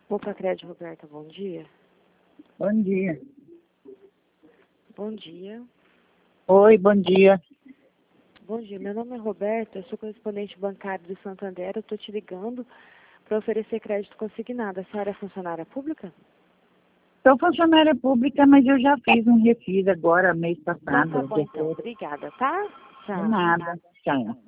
Opa, Crédito Roberta, bom dia. Bom dia. Bom dia. Oi, bom dia. Bom dia, meu nome é Roberta, eu sou correspondente bancário do Santander, eu estou te ligando para oferecer crédito consignado. A senhora é funcionária pública? Sou funcionária pública, mas eu já fiz um refis agora, mês Então tá passado. bom então, obrigada, tá? De Tchau. nada. Tchau.